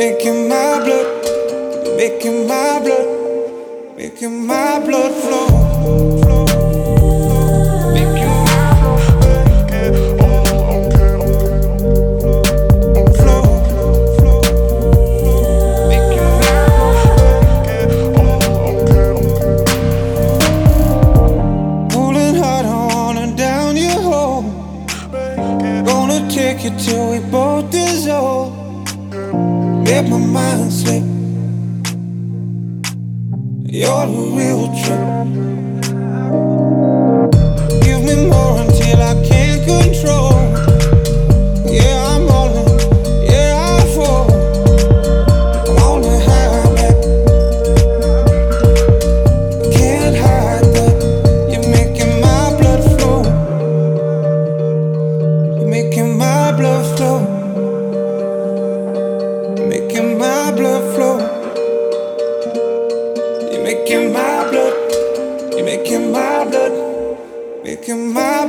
making my blood, you're making my blood, making my blood flow. Making my flow, flow, making my pulling hard on and down your hole. Gonna take you till we both dissolve. Let my mind slip. You're the real trip. Give me more until I can't control. Yeah, I'm all in. Yeah, I fall. I'm on the high back. Can't hide that. You're making my blood flow. You're making my blood flow. Making my blood flow. You're making my blood. You're making my blood. Making my